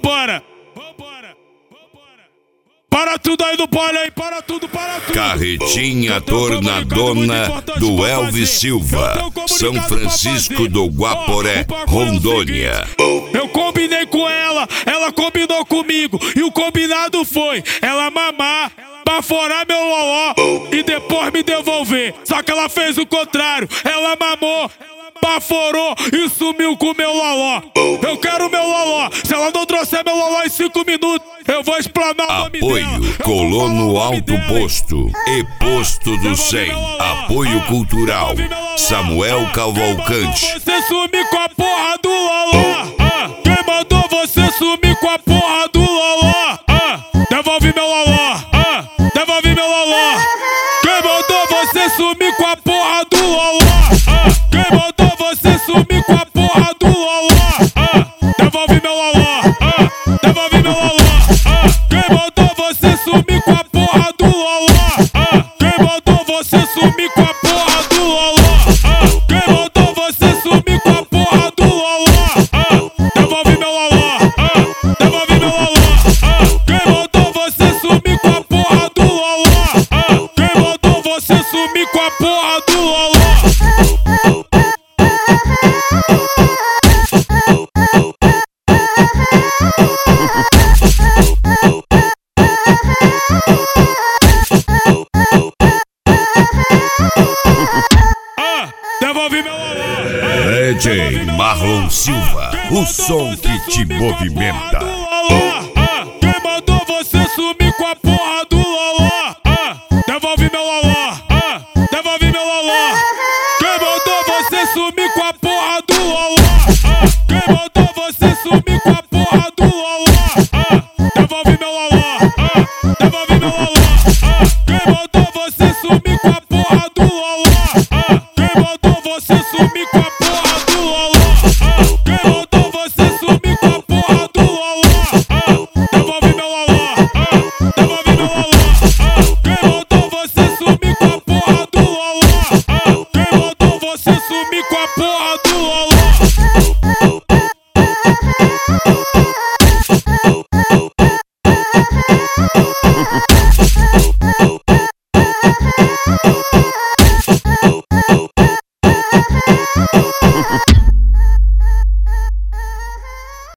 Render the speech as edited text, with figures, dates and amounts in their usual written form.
vambora. Para tudo aí do pole aí, para tudo. Carretinha tornadona do Elvis Silva, São Francisco do Guaporé, Rondônia. Eu combinei com ela, ela combinou comigo, e o combinado foi ela mamar, baforar meu loló e depois me devolver. Só que ela fez o contrário, ela mamou, baforou e sumiu com meu loló. Eu quero meu loló, se ela não trouxer meu loló em 5 minutos, eu vou explanar o nome dela. Apoio Colono Alto Posto e Posto do 100. Apoio Cultural Samuel Cavalcante. Você sumir com a porra do loló. Quem mandou você sumir com a porra do loló? Devolve meu loló. Devolve meu loló. Quem mandou você sumir com a porra do loló? Quem mandou você sumir com a porra do loló? Devolve meu loló. Devolve meu loló. Quem mandou você sumir com a porra do loló? Quem mandou você sumir com a porra do loló? Quem mandou você sumir com a porra do loló? Devolve meu loló. Devolve meu loló. Quem mandou você sumir com a porra do loló? Quem mandou você sumir com a porra do loló? Devolve meu loló. DJ Marlon Silva, o som que te movimenta.